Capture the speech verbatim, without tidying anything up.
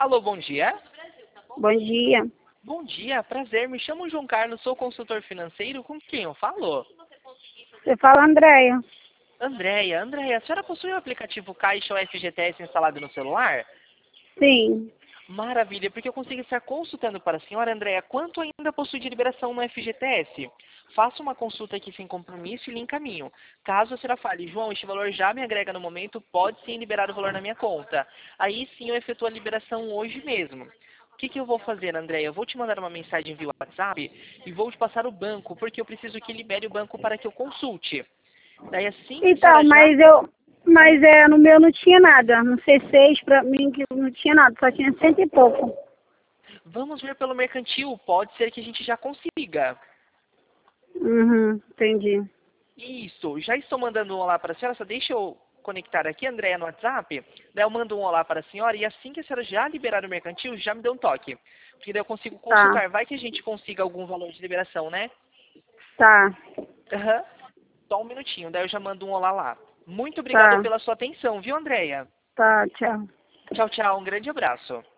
Alô, bom dia. Bom dia. Bom dia, prazer. Me chamo João Carlos, sou consultor financeiro. Com quem eu falo? Você fala, Andréia? Andréia. Andréia, a senhora possui o aplicativo Caixa ou F G T S instalado no celular? Sim. Maravilha, porque eu consigo estar consultando para a senhora, Andréia, quanto ainda possui de liberação no F G T S. Faça uma consulta aqui sem compromisso e lhe encaminho. Caso a senhora fale, João, este valor já me agrega no momento, pode sim liberar o valor na minha conta. Aí sim eu efetuo a liberação hoje mesmo. O que, que eu vou fazer, Andréia? Eu vou te mandar uma mensagem via WhatsApp e vou te passar o banco, porque eu preciso que libere o banco para que eu consulte. Daí assim que a Então, senhora já... mas eu... Mas é, no meu não tinha nada. No C seis, pra mim, que não tinha nada. Só tinha cento e pouco. Vamos ver pelo mercantil, pode ser que a gente já consiga. Uhum, entendi. Isso, já estou mandando um olá para a senhora, só deixa eu conectar aqui, Andréia, no WhatsApp, daí eu mando um olá para a senhora e assim que a senhora já liberar o mercantil, já me dê um toque. Porque daí eu consigo Tá, consultar, vai que a gente consiga algum valor de liberação, né? tá, Aham, só um minutinho, daí eu já mando um olá lá. Muito obrigado tá, pela sua atenção, viu, Andréia? tá, tchau. Tchau, tchau, um grande abraço.